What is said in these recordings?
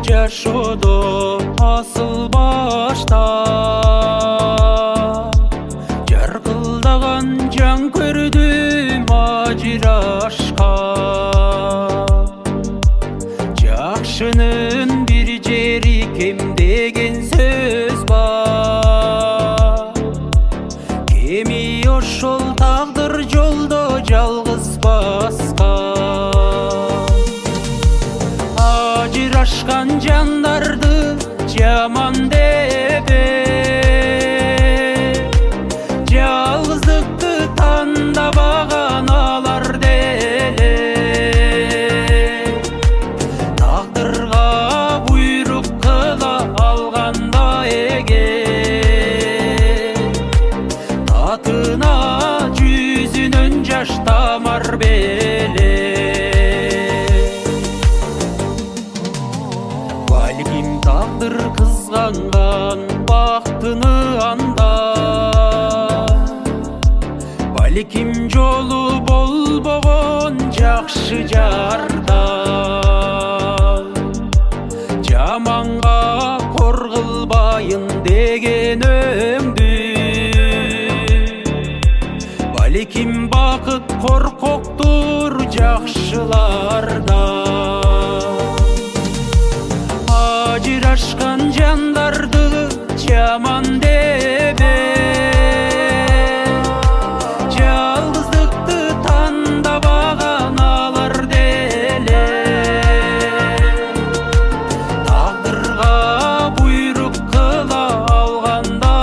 жашоодо асыл башта жаркылдаган жан көрдүм ажырашка. Жакшынын бир жери кем деген сөз бар. Кеми ошол тагдыр жолдо жалгыз баска. Ажырашкан жандарды жаман дебе, жалгыздыкты тандабаган алар деле. Тагдырга буйрук кыла алганда эгер, татына жүзүнөн жаш тамар беле. Балким тагдыр кызганган бактыны анда, балким жолу болбогон жакшы жарда. Жаманга кор кылбайын деген өңдү, балким бакыт коркоктур жакшыларда. Ажырашкан жандарды жаман дебе, жалгыздыкты тандабаган алар деле. Тагдырга буйрук кыла алганда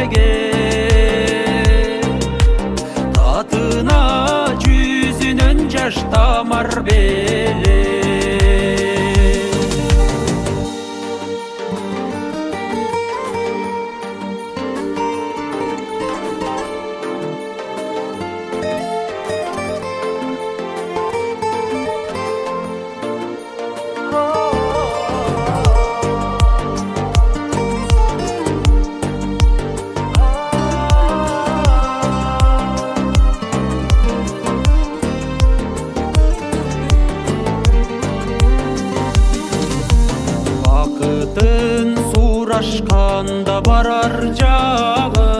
эгер, татына жүзүнөн жаш тамар беле. Бакытын сурашканда барар жагы,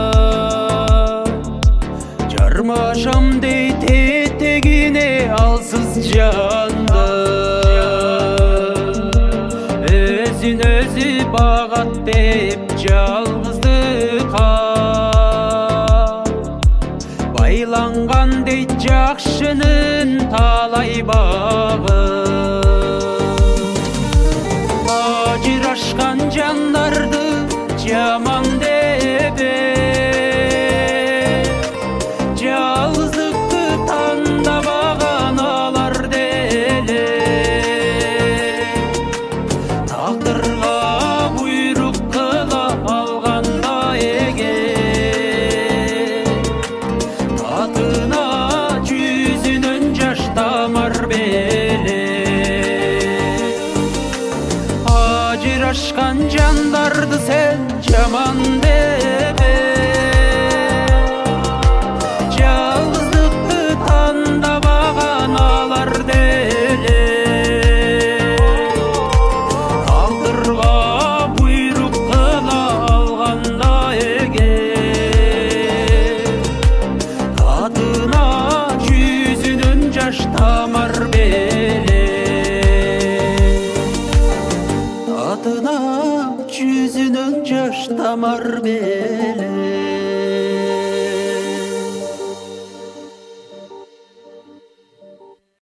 жармашам дейт этегине алсыз жанды. Өзүн өзү багат деп жалгыздыкка байланган дейт жакшынын талай багы. Ажырашкан жандарды жаман дебе, жалгыздыкты тандабаган алар деле. Тагдырга буйрук кыла алганда эгер, татына жүзүнөн жаш тамар беле. Ажырашкан жандарды сен жаман дебе, жалгыздыкты тандабаган алар деле. Тагдырга буйрук кыла алганда эгер, татына жүзүнөн жаш тамар беле. Татына жүзүнөн жаш тамар беле.